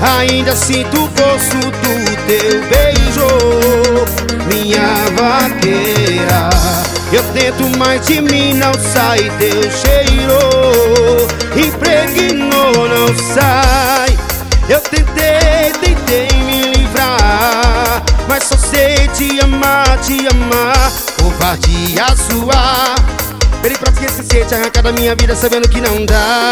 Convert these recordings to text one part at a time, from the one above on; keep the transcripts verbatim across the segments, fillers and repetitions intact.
Ainda sinto o gosto do teu beijo, minha vaqueira. Eu tento, mas de mim não sai teu cheiro. Impregnou, não sai. Eu tentei, tentei me livrar, mas só sei te amar, te amar. Covardia sua. Pedi pra te esquecer, te arrancar da minha vida sabendo que não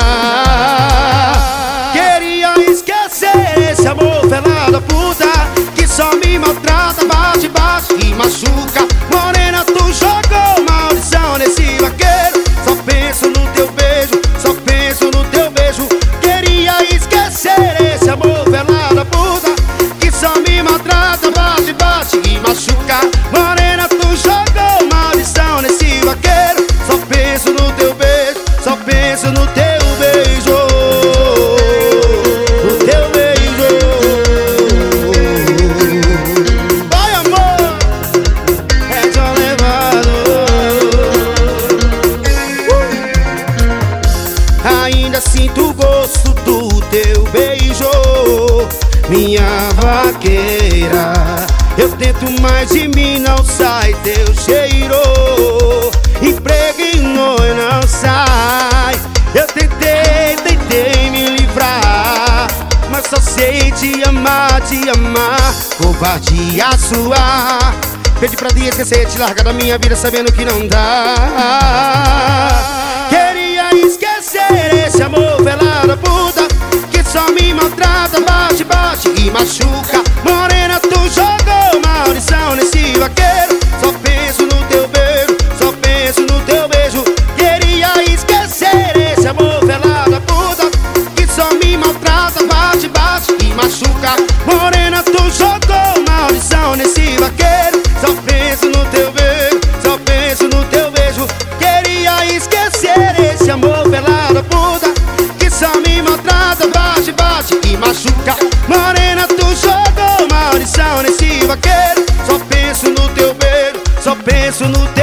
dá. Queria esquecer esse amor velado puta que só me maltrata, bate, bate e machuca. Morena, tu jogou maldição nesse vaqueiro. Só penso no teu beijo, só penso no teu beijo. Queria esquecer esse amor velado puta que só me maltrata, bate, bate e machuca. Morena, tu jogou maldição nesse vaqueiro. Só penso no teu beijo, só penso no teu beijo. No teu beijo. Vai, amor, é tão levado. uh. Ainda sinto o gosto do teu beijo, minha vaqueira. Eu tento, mas de mim não sai teu cheiro. Impregnou e não sai. Eu tentei, tentei me livrar, mas só sei te amar, te amar. Covardia sua. Pedi pra te esquecer, te largar da minha vida sabendo que não dá. Queria esquecer esse amor velado puta que só me maltrata, bate, bate e machuca. Morena, tu jogou maldição nesse vaqueiro. Só penso no teu beijo, só penso no teu beijo. Queria esquecer esse amor velado puta que só me maltrata, bate, bate e machuca. Morena, tu jogou maldição nesse vaqueiro. Só penso no teu beijo, só penso no teu beijo. Queria esquecer esse amor velado puta que só me maltrata, bate, bate e machuca. Morena, tu jogou maldição nesse vaqueiro. Só penso no teu beijo, só penso no teu